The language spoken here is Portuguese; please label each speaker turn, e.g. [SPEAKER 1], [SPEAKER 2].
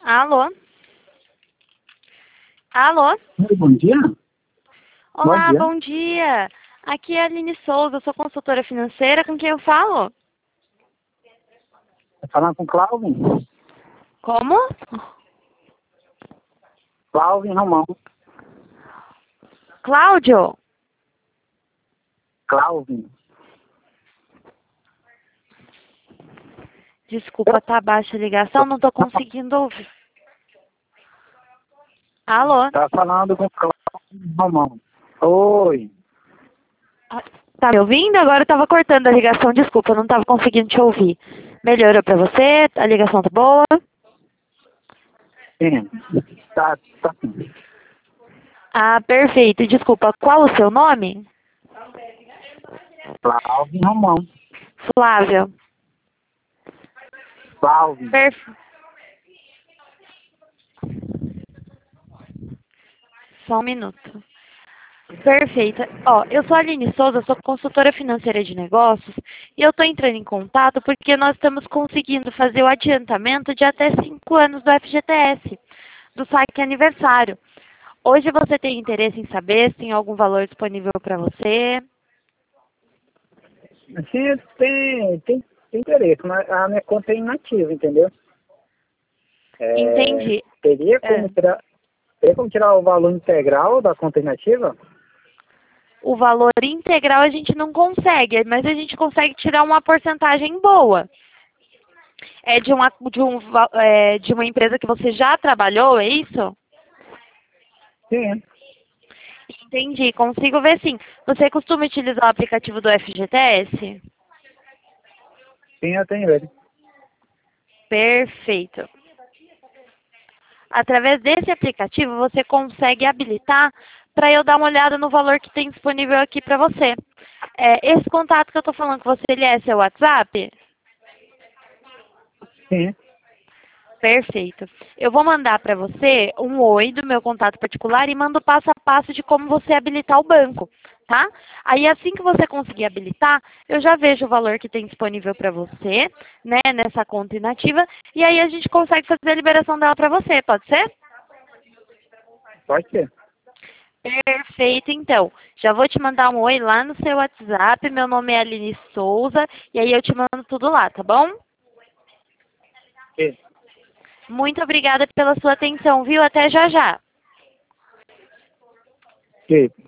[SPEAKER 1] Alô? Alô?
[SPEAKER 2] Oi, bom dia.
[SPEAKER 1] Olá,
[SPEAKER 2] Bom dia.
[SPEAKER 1] bom dia. Aqui é a Aline Souza, sou consultora financeira. Com quem eu falo?
[SPEAKER 2] Tá falando com Cláudio?
[SPEAKER 1] Como?
[SPEAKER 2] Cláudio Romão.
[SPEAKER 1] Cláudio?
[SPEAKER 2] Cláudio.
[SPEAKER 1] Desculpa, tá baixa a ligação, não tô conseguindo ouvir. Alô?
[SPEAKER 2] Tá falando com Cláudio Romão. Oi.
[SPEAKER 1] Tá me ouvindo? Agora eu tava cortando a ligação, desculpa, eu não tava conseguindo te ouvir. Melhorou pra você? A ligação tá boa?
[SPEAKER 2] Sim. Tá sim.
[SPEAKER 1] Ah, perfeito. Desculpa, qual o seu nome?
[SPEAKER 2] Cláudio Romão.
[SPEAKER 1] Flávia.
[SPEAKER 2] Cláudio.
[SPEAKER 1] Só um minuto. Perfeito. Ó, eu sou a Aline Souza, sou consultora financeira de negócios e eu estou entrando em contato porque nós estamos conseguindo fazer o adiantamento de até 5 anos do FGTS, do saque aniversário. Hoje você tem interesse em saber se tem algum valor disponível para você?
[SPEAKER 2] Sim, tem interesse, mas a minha conta é inativa, entendeu?
[SPEAKER 1] Entendi.
[SPEAKER 2] Teria como tirar o valor integral da conta inativa?
[SPEAKER 1] O valor integral a gente não consegue, mas a gente consegue tirar uma porcentagem boa. É de uma empresa que você já trabalhou, é isso?
[SPEAKER 2] Sim.
[SPEAKER 1] Entendi, consigo ver sim. Você costuma utilizar o aplicativo do FGTS?
[SPEAKER 2] Sim, eu tenho ele.
[SPEAKER 1] Perfeito. Através desse aplicativo você consegue habilitar para eu dar uma olhada no valor que tem disponível aqui para você. Esse contato que eu estou falando com você, ele é seu WhatsApp?
[SPEAKER 2] Sim.
[SPEAKER 1] Perfeito. Eu vou mandar para você um oi do meu contato particular e mando passo a passo de como você habilitar o banco, tá? Aí assim que você conseguir habilitar, eu já vejo o valor que tem disponível para você, né, nessa conta inativa, e aí a gente consegue fazer a liberação dela para você, pode ser?
[SPEAKER 2] Pode ser.
[SPEAKER 1] Perfeito, então. Já vou te mandar um oi lá no seu WhatsApp, meu nome é Aline Souza, e aí eu te mando tudo lá, tá bom?
[SPEAKER 2] Sim.
[SPEAKER 1] Muito obrigada pela sua atenção, viu? Até já já.
[SPEAKER 2] Sim.